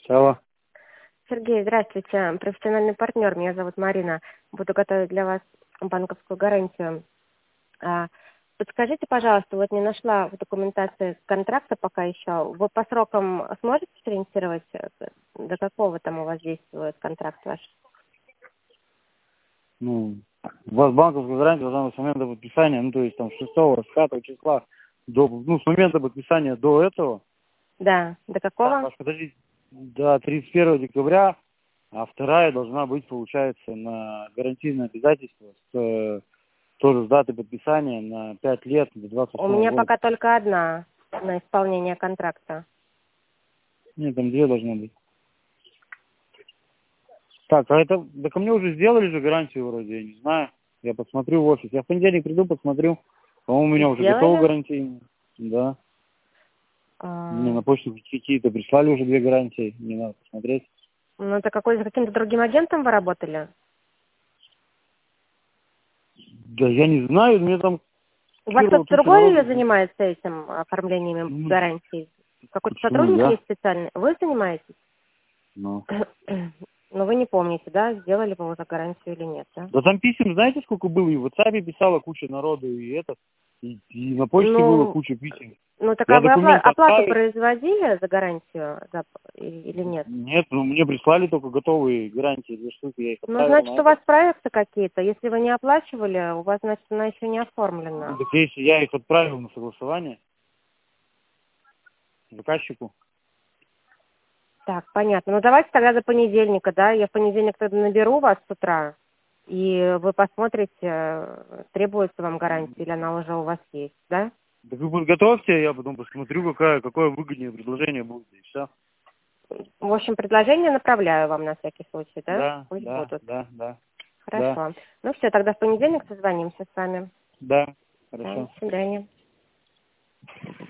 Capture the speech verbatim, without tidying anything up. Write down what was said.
Алло. Сергей, здравствуйте. Профессиональный партнер. Меня зовут Марина. Буду готовить для вас банковскую гарантию. А, Подскажите, пожалуйста, вот не нашла в документации контракта пока еще. Вы по срокам сможете сориентировать, э, до какого там у вас действует контракт ваш? Ну, у вас банковская гарантия должна быть с момента подписания, ну, то есть там с шестого, с пятого числа, до, ну, с момента подписания до этого. Да, до Так, какого? аж подождите, до тридцать первого декабря, а вторая должна быть, получается, на гарантийное обязательство с, э, тоже с даты подписания на пять лет до двадцать У восьмого меня года. пока только одна на исполнение контракта. Нет, там две должны быть. Так, а это, да ко мне уже сделали же гарантию вроде, я не знаю. Я посмотрю в офис. Я в понедельник приду, посмотрю. По-моему, у меня уже готовы Сделали? гарантии. Да. Мне А, на почту какие-то прислали уже две гарантии. Не надо посмотреть. Ну, это какой, за каким-то другим агентом вы работали? Да я не знаю, мне там У вас Кирова кто-то туча другой народу. занимается этим оформлением Ну, гарантий? Какой-то почему сотрудник я? есть специальный? Вы занимаетесь? Ну. Но вы не помните, да, сделали вы уже гарантию или нет, да? Да там писем, знаете, сколько было? И в WhatsApp писала куча народу, и это, и, и на почте было Ну, куча писем. ну так а Я вы опла- документы оплату отправил. производили за гарантию за- и- или нет? Нет, ну мне прислали только готовые гарантии, две штуки, я их Ну, отправил значит, на у это. вас проекты какие-то. Если вы не оплачивали, у вас, значит, она еще не оформлена. Так если я их отправил на согласование заказчику. Так, понятно. Ну, давайте тогда до понедельника, да? Я в понедельник тогда наберу вас с утра, и вы посмотрите, э, требуется вам гарантия, или она уже у вас есть, да? Так вы подготовьте, я потом посмотрю, какая, какое выгоднее предложение будет, и все. В общем, предложение направляю вам на всякий случай, да? Да, Пусть да, будут. да, да, да, Хорошо. Ну все, тогда в понедельник созвонимся с вами. да, Да, хорошо. до свидания.